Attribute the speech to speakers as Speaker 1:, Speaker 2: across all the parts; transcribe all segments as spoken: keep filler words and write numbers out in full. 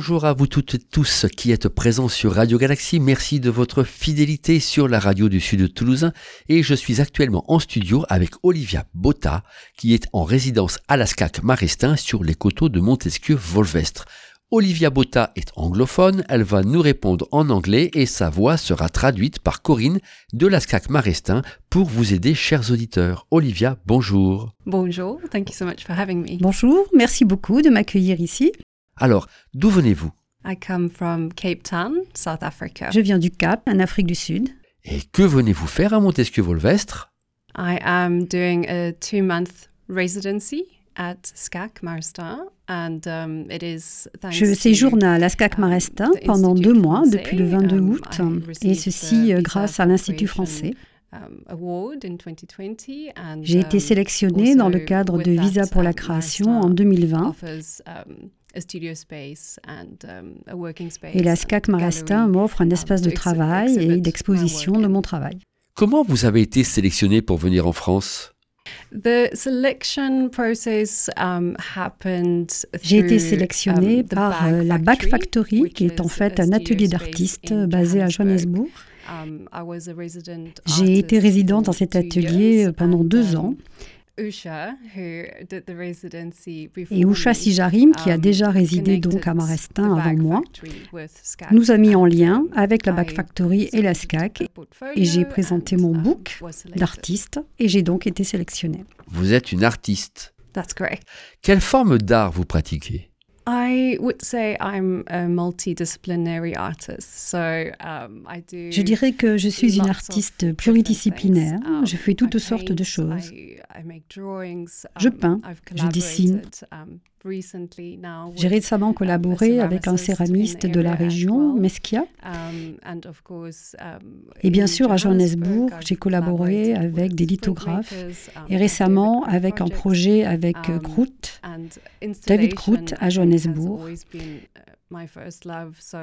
Speaker 1: Bonjour à vous toutes et tous qui êtes présents sur Radio Galaxie. Merci de votre fidélité sur la radio du Sud de Toulouse. Et je suis actuellement en studio avec Olivia Botta, qui est en résidence à la S C A C Marestin sur les coteaux de Montesquieu-Volvestre. Olivia Botta est anglophone, elle va nous répondre en anglais et sa voix sera traduite par Corinne de la S C A C Marestin pour vous aider, chers auditeurs. Olivia, bonjour.
Speaker 2: Bonjour, thank you so much for having me.
Speaker 3: Bonjour, merci beaucoup de m'accueillir ici.
Speaker 1: Alors, d'où venez-vous?
Speaker 2: I come from Cape Town, South Africa.
Speaker 3: Je viens du Cap, en Afrique du Sud.
Speaker 1: Et que venez-vous faire à Montesquieu-Volvestre?
Speaker 2: I am doing a two-month residency at S C A C Marestin. And, um, it is
Speaker 3: Je séjourne à la S C A C Marestin um, pendant deux mois, depuis le vingt-deux août, um, et ceci uh, grâce à l'Institut français. J'ai été sélectionnée dans le cadre de Visa pour la création en deux mille vingt. Et la S C A C Marestin m'offre un espace de travail et d'exposition de mon travail.
Speaker 1: Comment vous avez été sélectionnée pour venir en France?
Speaker 2: The selection process, um, happened
Speaker 3: J'ai été
Speaker 2: through,
Speaker 3: sélectionnée
Speaker 2: um, the
Speaker 3: par
Speaker 2: Bag
Speaker 3: la Bag
Speaker 2: Factory,
Speaker 3: Factory, qui est en fait un atelier d'artistes basé à Johannesburg.
Speaker 2: Um, I was a resident
Speaker 3: J'ai été résidente dans cet
Speaker 2: for two
Speaker 3: atelier
Speaker 2: years,
Speaker 3: pendant
Speaker 2: and,
Speaker 3: deux
Speaker 2: um,
Speaker 3: ans.
Speaker 2: Usha, who did the residency before
Speaker 3: Et Usha
Speaker 2: me,
Speaker 3: Sijarim, qui a
Speaker 2: um,
Speaker 3: déjà résidé donc à
Speaker 2: connected
Speaker 3: Marestin
Speaker 2: the
Speaker 3: avant
Speaker 2: Bag
Speaker 3: moi,
Speaker 2: Factory with S C A C,
Speaker 3: nous a mis en
Speaker 2: and,
Speaker 3: lien
Speaker 2: um,
Speaker 3: avec la Bag
Speaker 2: I
Speaker 3: Factory et la S C A C, et j'ai présenté mon book d'artiste et j'ai donc été sélectionnée.
Speaker 1: Vous êtes une artiste.
Speaker 2: That's correct.
Speaker 1: Quelle forme d'art vous pratiquez?
Speaker 2: I would say I'm a multidisciplinary artist. So, um, I do
Speaker 3: Je dirais que je suis une
Speaker 2: lots
Speaker 3: artiste
Speaker 2: of
Speaker 3: pluridisciplinaire.
Speaker 2: different things.
Speaker 3: Je fais
Speaker 2: Um,
Speaker 3: toutes
Speaker 2: I
Speaker 3: sortes de
Speaker 2: paint,
Speaker 3: choses.
Speaker 2: I, I make drawings,
Speaker 3: Je
Speaker 2: um,
Speaker 3: peins,
Speaker 2: I've
Speaker 3: je dessine.
Speaker 2: collaborated, um, recently now
Speaker 3: J'ai
Speaker 2: with,
Speaker 3: récemment
Speaker 2: um, a
Speaker 3: collaboré avec un
Speaker 2: ceramicist in
Speaker 3: céramiste
Speaker 2: the
Speaker 3: de la
Speaker 2: area as
Speaker 3: région,
Speaker 2: well.
Speaker 3: Mesquia.
Speaker 2: Um, and of course, um,
Speaker 3: Et bien
Speaker 2: in
Speaker 3: sûr, à Johannesburg,
Speaker 2: I've
Speaker 3: j'ai collaboré
Speaker 2: collaborated
Speaker 3: avec
Speaker 2: with
Speaker 3: des lithographes.
Speaker 2: printmakers, um,
Speaker 3: Et
Speaker 2: on
Speaker 3: récemment,
Speaker 2: different
Speaker 3: avec un
Speaker 2: projects.
Speaker 3: projet avec
Speaker 2: Um,
Speaker 3: Groot.
Speaker 2: and
Speaker 3: David
Speaker 2: installation,
Speaker 3: Groot à
Speaker 2: I think, has
Speaker 3: Johannesburg.
Speaker 2: always been, uh, my first love, so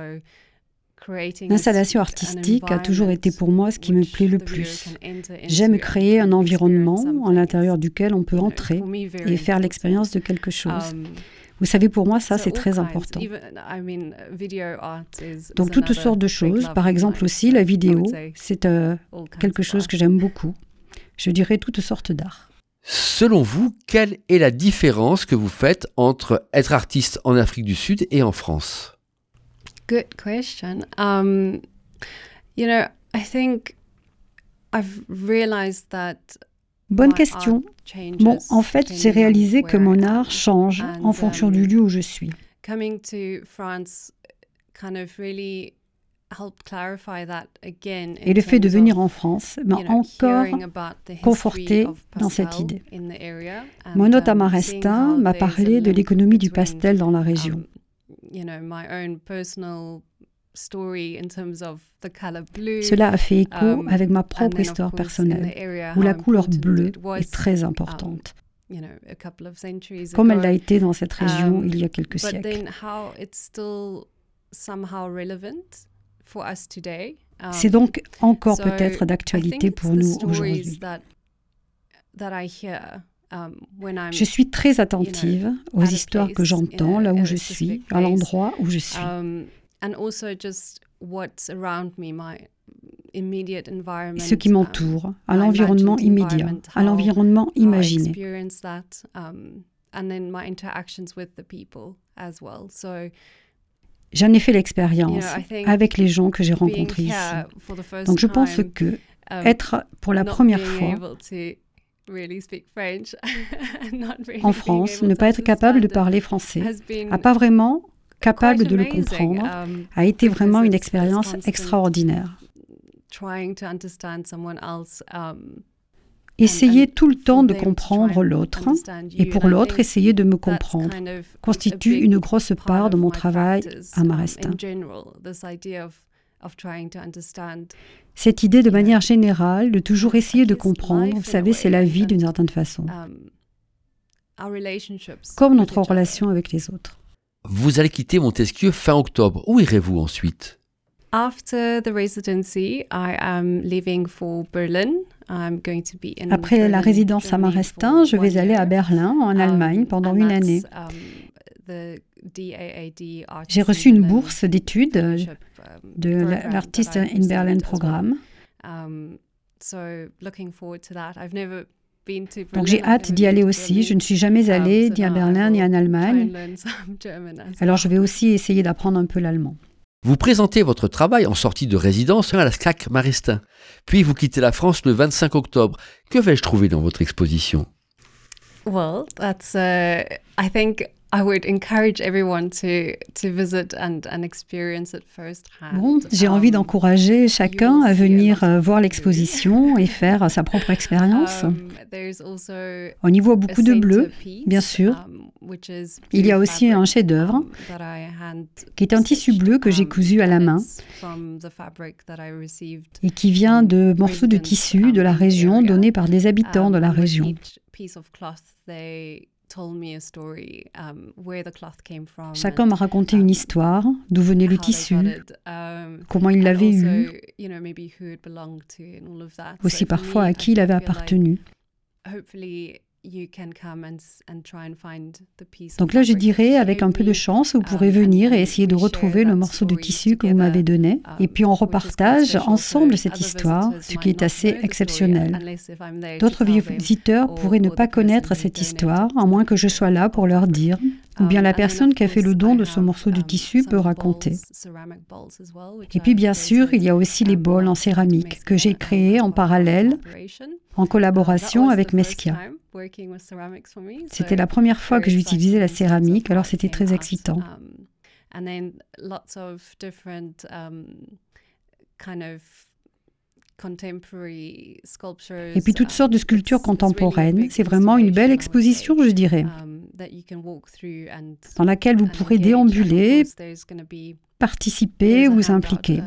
Speaker 2: creating
Speaker 3: L'installation
Speaker 2: an
Speaker 3: artistique a toujours été pour moi ce qui me
Speaker 2: which
Speaker 3: plaît le
Speaker 2: the viewer
Speaker 3: plus.
Speaker 2: can enter into
Speaker 3: J'aime créer un
Speaker 2: and
Speaker 3: environnement
Speaker 2: experience
Speaker 3: en l'intérieur duquel on peut
Speaker 2: something,
Speaker 3: entrer
Speaker 2: for me, very
Speaker 3: et faire
Speaker 2: important.
Speaker 3: l'expérience de quelque chose.
Speaker 2: Um,
Speaker 3: Vous savez, pour moi, ça,
Speaker 2: so
Speaker 3: c'est
Speaker 2: all
Speaker 3: très
Speaker 2: kinds,
Speaker 3: important.
Speaker 2: even, I mean, video art is-
Speaker 3: Donc,
Speaker 2: is
Speaker 3: toutes
Speaker 2: another
Speaker 3: sortes de
Speaker 2: big
Speaker 3: choses.
Speaker 2: love
Speaker 3: Par
Speaker 2: of
Speaker 3: exemple
Speaker 2: mine,
Speaker 3: aussi,
Speaker 2: so
Speaker 3: la
Speaker 2: I
Speaker 3: vidéo,
Speaker 2: would say
Speaker 3: c'est euh,
Speaker 2: all kinds
Speaker 3: quelque
Speaker 2: of
Speaker 3: chose
Speaker 2: art.
Speaker 3: que j'aime beaucoup. Je dirais toutes sortes d'art.
Speaker 1: Selon vous, quelle est la différence que vous faites entre être artiste en Afrique du Sud et en France?
Speaker 2: Good question. Um, you know, I think I've realized that
Speaker 3: Bonne
Speaker 2: my
Speaker 3: question.
Speaker 2: art changes
Speaker 3: Bon, en fait, j'ai
Speaker 2: depending on
Speaker 3: réalisé que
Speaker 2: where
Speaker 3: mon
Speaker 2: I
Speaker 3: art
Speaker 2: am.
Speaker 3: change
Speaker 2: And,
Speaker 3: en fonction
Speaker 2: um,
Speaker 3: du lieu où je suis.
Speaker 2: Coming to France kind of really helped clarify that again.
Speaker 3: Et le fait de venir en France m'a encore conforté dans cette idée. Mon hôte à Marestin m'a parlé de l'économie du pastel dans la région. Cela a fait écho avec ma propre histoire personnelle, où la couleur bleue est très importante, comme elle l'a été dans cette région il y a quelques siècles. C'est donc encore peut-être d'actualité pour nous aujourd'hui. Je suis très attentive aux histoires que j'entends là où je suis, à l'endroit où je suis. Et ce qui m'entoure, à l'environnement immédiat, à l'environnement imaginé. J'en ai fait l'expérience avec les gens que j'ai rencontrés ici. Donc je pense que être pour la première fois en France, ne pas être capable de parler français, à pas vraiment capable de le comprendre, a été vraiment une expérience extraordinaire. Essayer tout le temps de comprendre l'autre, et pour l'autre, essayer de me comprendre, constitue une grosse part de mon travail à Marestin. Cette idée de manière générale, de toujours essayer de comprendre, vous savez, c'est la vie d'une certaine façon, comme notre relation avec les autres.
Speaker 1: Vous allez quitter Montesquieu fin octobre. Où irez-vous ensuite?
Speaker 2: After the residency, I am leaving for Berlin. I'm going to be in
Speaker 3: Après
Speaker 2: Berlin,
Speaker 3: la résidence à
Speaker 2: Germany
Speaker 3: Marestin, je
Speaker 2: for
Speaker 3: vais
Speaker 2: one
Speaker 3: aller à
Speaker 2: year.
Speaker 3: Berlin, en Allemagne,
Speaker 2: Um,
Speaker 3: pendant
Speaker 2: and
Speaker 3: une
Speaker 2: that's,
Speaker 3: année.
Speaker 2: um, the
Speaker 3: J'ai reçu une bourse d'études de l'Artist in Berlin Programme. Donc j'ai hâte d'y aller aussi. Je ne suis jamais allée ni à Berlin ni en Allemagne. Alors je vais aussi essayer d'apprendre un peu l'allemand.
Speaker 1: Vous présentez votre travail en sortie de résidence à la SCAC Marestin. Puis vous quittez la France le vingt-cinq octobre. Que vais-je trouver dans votre exposition?
Speaker 2: Well, that's, uh, I think I would encourage everyone to, to visit and, and experience it firsthand.
Speaker 3: Bon, j'ai envie d'encourager chacun à venir euh, voir l'exposition et faire sa propre expérience. On y voit beaucoup de bleu, bien sûr. Il y a aussi un chef-d'œuvre qui est un tissu bleu que j'ai cousu à la main et qui vient de morceaux de tissu de la région donnés par des habitants de la région. Chacun m'a raconté une histoire, d'où venait le tissu, comment il l'avait eu, aussi parfois à qui il avait appartenu. Donc là, je dirais, avec un peu de chance, vous pourrez venir et essayer de retrouver le morceau de tissu que vous m'avez donné. Et puis on repartage ensemble cette histoire, ce qui est assez exceptionnel. D'autres visiteurs pourraient ne pas connaître cette histoire, à moins que je sois là pour leur dire. Ou bien la personne qui a fait le don de ce morceau de tissu peut raconter. Et puis bien sûr, il y a aussi les bols en céramique que j'ai créés en parallèle, en collaboration avec Meskia. C'était la première fois que j'utilisais la céramique, alors c'était très excitant. Et puis toutes sortes de sculptures contemporaines. C'est vraiment une belle exposition, je dirais, dans laquelle vous pourrez déambuler, participer, vous impliquer.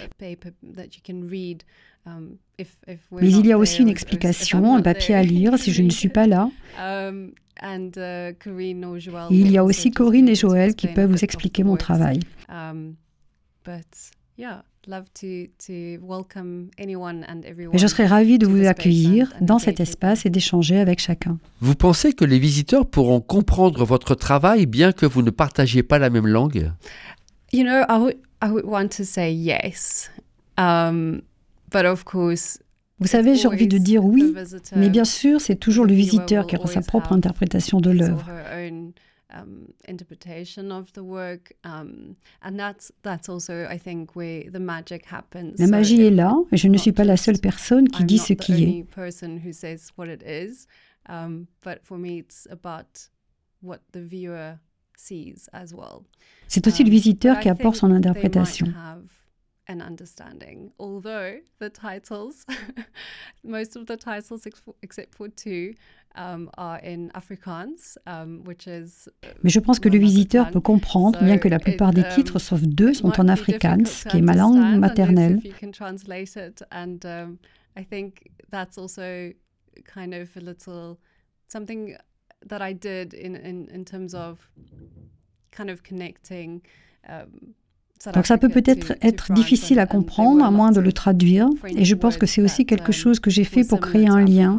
Speaker 3: Mais il y a aussi une explication, un papier à lire si je ne suis pas là. Et il y a aussi Corinne et Joël qui peuvent vous expliquer mon travail. Et je serais ravie de vous accueillir dans cet espace et d'échanger avec chacun.
Speaker 1: Vous pensez que les visiteurs pourront comprendre votre travail bien que vous ne partagiez pas la même langue?
Speaker 2: You know, I would, I would want to say yes. Um, but of course,
Speaker 3: vous savez, j'ai envie de dire oui, mais bien sûr, c'est toujours le visiteur qui aura sa propre interprétation de l'œuvre.
Speaker 2: Um, interpretation of the work, um, and that's that's also, I think, where the magic happens.
Speaker 3: La magie so est là, et je ne suis pas la seule personne qui dit ce qui est.
Speaker 2: Person who says what it is, um, but for me, it's about what the viewer sees as well.
Speaker 3: C'est aussi le visiteur um, qui apporte son interprétation.
Speaker 2: An understanding, although the titles, most of the titles except for two, um, are in Afrikaans, um, which is.
Speaker 3: Mais je pense que le visiteur peut comprendre, bien que la plupart des titres, sauf deux, sont en afrikaans, qui est ma langue maternelle.
Speaker 2: You can translate it, and um, I think that's also kind of a little something that I did in in in terms of kind of connecting. Um,
Speaker 3: Donc ça peut peut-être être difficile à comprendre, à moins de le traduire. Et je pense que c'est aussi quelque chose que j'ai fait pour créer un lien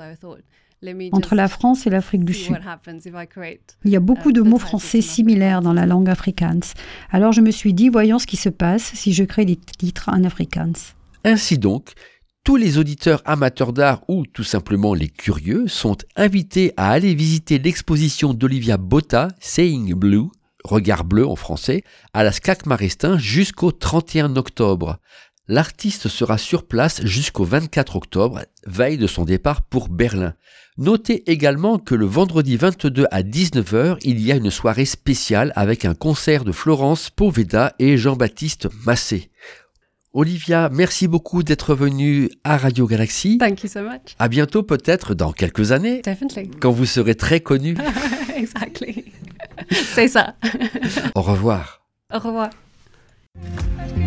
Speaker 3: entre la France et l'Afrique du Sud. Il y a beaucoup de mots français similaires dans la langue afrikaans. Alors je me suis dit, voyons ce qui se passe si je crée des titres en afrikaans.
Speaker 1: Ainsi donc, tous les auditeurs amateurs d'art ou tout simplement les curieux sont invités à aller visiter l'exposition d'Olivia Botta, Seeing Blue, Regard bleu en français, à la SCAC Marestin jusqu'au trente et un octobre. L'artiste sera sur place jusqu'au vingt-quatre octobre, veille de son départ pour Berlin. Notez également que le vendredi vingt-deux à dix-neuf heures, il y a une soirée spéciale avec un concert de Florence Poveda et Jean-Baptiste Massé. Olivia, merci beaucoup d'être venue à Radio Galaxy.
Speaker 2: Thank you so much.
Speaker 1: À bientôt peut-être dans quelques années.
Speaker 2: Definitely.
Speaker 1: Quand vous serez très connue.
Speaker 2: Exactly. C'est ça.
Speaker 1: Au revoir.
Speaker 2: Au revoir.